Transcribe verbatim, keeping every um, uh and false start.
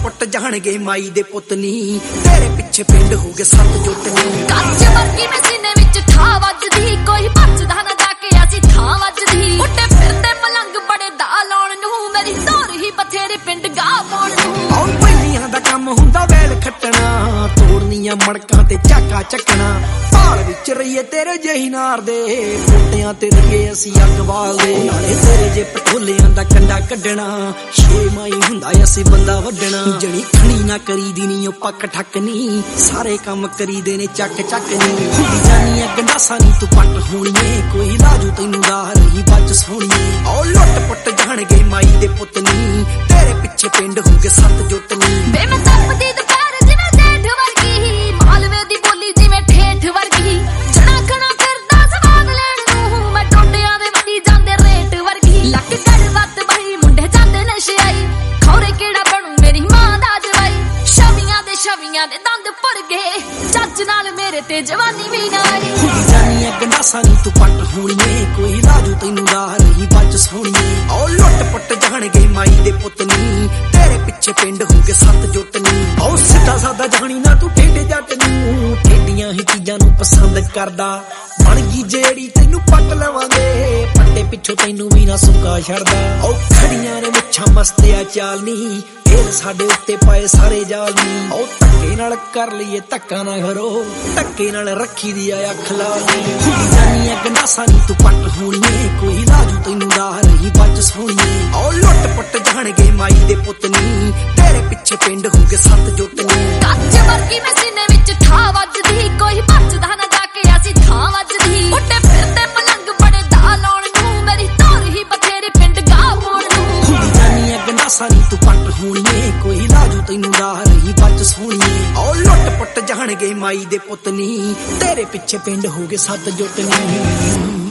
ਪੁੱਟ ਜਾਣਗੇ ਮਾਈ ਦੇ ਪੁੱਤ ਨੀ, ਤੇਰੇ ਪਿੱਛੇ ਪਿੰਡ ਹੋ ਗਏ ਸੱਤ ਜੁੱਟ ਨੀ। ਕੱਚ ਵਰਗੀ ਮੈਂ ਸੀਨੇ ਵਿੱਚ ਠਾ ਵੱਜਦੀ, ਕੋਈ ਭੱਜਦਾ ਨਾ ਜਾ ਕੇ ਅਸੀਂ ਥਾਂ ਵੱਜਦੀ। ਉੱਡੇ ਫਿਰਦੇ ਪਲੰਗ ਬੜੇ ਦਾ ਲਾਉਣ ਨੂੰ, ਮੇਰੀ ਧੌਰ ਹੀ ਬਥੇਰੇ ਪਿੰਡ ਗਾ ਪਾਉਣ ਨੂੰ। ਆਉਂ ਪਹਿਲੀਆਂ ਦਾ ਕੰਮ ਹੁੰਦਾ ਵੈਲ ਖੱਟਣਾ, ਤੋੜਨੀਆਂ ਮੜਕਾਂ ਤੇ ਝਾਕਾ ਚੱਕਣਾ। ਭਾਲ ਵਿੱਚ ਰਹੀਏ ਤੇਰੇ ਜਿਹੀ ਨਾਰ ਦੇ, ਫੋਟਿਆਂ ਤੇ ਰਹੀਏ ਅਸੀਂ ਅੱਗ ਬਾਲਦੇ। ਨਾਲੇ ਤੇਰੇ ਜੇ ਪਟੋਲਿਆਂ ਦਾ ਕੰਡਾ ਕੱਢਣਾ, ਛੇ ਮਾਈ ਹੁੰਦਾ ਅਸੀਂ ਬੰਦਾ ਵੱਢਣਾ। ਜਣੀ ਖਣੀ ਨਾ ਕਰੀਦੀ ਨੀ ਉਹ ਪੱਕ ਠੱਕ ਨੀ, ਸਾਰੇ ਕੰਮ ਕਰੀਦੇ ਨੇ ਚੱਕ ਚੱਕ ਨੀ। ਹੁੰਦੀ ਜਾਨੀਆਂ ਗੰਡਾਸਾਂ ਨੀ ਤੂੰ ਪੱਟ ਹੋਣੀਏ, ਕੋਈ ਲਾਜੂ ਤੈਨੂੰ ਦਾ ਰਹੀ ਬੱਚ ਸੋਹਣੀਏ। ਆਓ ਲੁੱਟ ਪੁੱਟ ਜਾਣਗੇ ਮਾਈ ਦੇ ਪੁੱਤ ਨੀ, ਤੇਰੇ ਪਿੱਛੇ ਪਿੰਡ ਹੋ ਗਏ ਸੱਤ ਜੁੱਟ ਨੀ। ਵੇ ਮੈਂ ਤਪਦੀ ਦੁਪਹਿਰ ਜਿਵੇਂ ਜੇਠ ਵਰਗੀ, ਮਾਲਵੇ ਦੀ ਬੋਲੀ ਜਿਵੇਂ ਠੇਠ ਵਰਗੀ। ਜਣਾ ਖਣਾ ਫਿਰਦਾ ਸਵਾਦ ਲੈਣ ਨੂੰ, ਮੈਂ ਟੋਟਿਆਂ ਦੇ ਵਧੀ ਜਾਂਦੇ ਰੇਟ ਵਰਗੀ। ਲੱਕ ਕੜ ਵੱਤ ਬਈ ਮੁੰਡੇ ਜਾਂਦੇ ਨਸ਼ਿਆਈ, ਖੌਰੇ ਕਿਹੜਾ ਬਣੂ ਮੇਰੀ ਮਾਂ ਦਾ ਜਵਾਈ। ਛਵੀਆਂ ਦੇ ਛਵੀਆਂ ਦੇ ਦੰਦ ਭਰ ਗਏ, ਜੱਜ ਨਾਲ ਮੇਰੇ ਤੇ ਜਵਾਨੀ ਵੀ ਨਾ ਆਈ। ਹੁੰਦੀ ਜਾਨੀਆਂ ਗੰਡਾਸਾਂ ਨੀ ਤੂੰ ਪੱਟ ਹੋਣੀਏ, ਕੋਈ ਲਾਜੂ ਤੈਨੂੰ ਦਾ ਰਹੀ ਬੱਚ ਸੋਹਣੀਏ। ਆਓ ਲੁੱਟ ਪੁੱਟ ਜਾਣਗੇ ਮਾਈ ਦੇ ਪੁੱਤ ਨੀ, ਤੇਰੇ ਪਿੱਛੇ ਪਿੰਡ ਹੋ ਗਏ ਸੱਤ ਜੁੱਟ ਨੀ। ਆਓ ਸਿੱਧਾ ਸਾਦਾ ਜਾਣੀ ਨਾ ਤੂੰ ਠੇਡੇ ਜੱਟ ਨੂੰ, ਠੇਡੀਆਂ ਹੀ ਚੀਜ਼ਾਂ ਨੂੰ ਪਸੰਦ ਕਰਦਾ। ਬਣ ਗਈ ਜਿਹੜੀ ਤੈਨੂੰ ਪੱਟ ਲਵਾਂਗੇ, ਪੱਟੇ ਪਿੱਛੋਂ ਤੈਨੂੰ ਵੀ ਨਾ ਸੁੱਕਾ ਛੱਡਦਾ। ਆਓ ਖੜੀਆਂ ਨੇ ਮੁੱਛਾਂ ਮਸਤਿਆ ਚਾਲ ਨੀ, ਫੇਰ ਸਾਡੇ ਉੱਤੇ ਪਾਏ ਸਾਰੇ ਜਾਲ ਨੀ। ਆਓ ਧੱਕੇ ਨਾਲ ਕਰ ਲਈਏ ਧੱਕਾ ਨਾ ਕਰੋ, ਧੱਕੇ ਨਾਲ ਰੱਖੀ ਦੀ ਆ ਅੱਖ ਲਾਲ ਨੀ। ਹੁੰਦੀ ਜਾਨੀਆਂ ਗੰਡਾਸਾਂ ਨੀ ਤੂੰ ਪੱਟ ਹੋਣੀਏ, ਕੋਈ ਲਾਜੂ ਤੈਨੂੰ ਦਾ ਰਹੀ ਬੱਚ ਸੋਹਣੀਏ। ਆਓ ਲੁੱਟ ਪੁੱਟ ਜਾਣਗੇ ਮਾਈ ਦੇ ਪੁੱਤ ਨੀ, ਤੇਰੇ ਪਿੱਛੇ ਪਿੰਡ ਹੋ ਗਏ ਸੱਤ ਜੁੱਟ ਨੀ। ਕੱਚ ਵਰਗੀ ਮੈਂ ਸੀਨੇ ਵਿੱਚ ਠਾ ਵੱਜਦੀ, ਕੋਈ ਭੱਜਦਾ ਨਾ ਜਾ ਕੇ ਅਸੀਂ ਥਾਂ ਵੱਜਦੀ। ਉੱਡੇ ਫਿਰਦੇ ਪਲੰਗ ਬੜੇ ਦਾ ਲਾਉਣ ਨੂੰ, ਮੇਰੀ ਧੌਰ ਹੀ ਬਥੇਰੇ ਪਿੰਡ ਗਾ ਪਾਉਣ ਨੂੰ। ਹੁੰਦੀ ਜਾਨੀਆਂ ਗੰਡਾਸਾਂ ਨੀ ਤੂੰ ਪੱਟ ਹੋਣੀਏ, ਕੋਈ ਲਾਜੂ ਤੈਨੂੰ ਦਾ ਰਹੀ ਬੱਚ ਸੋਹਣੀਏ। ਆਓ ਲੁੱਟ ਪੁੱਟ ਜਾਣਗੇ ਮਾਈ ਦੇ ਪੁੱਤ ਨੀ, ਤੇਰੇ ਪਿੱਛੇ ਪਿੰਡ ਹੋ ਗਏ ਸੱਤ ਜੁੱਟ ਨੀ।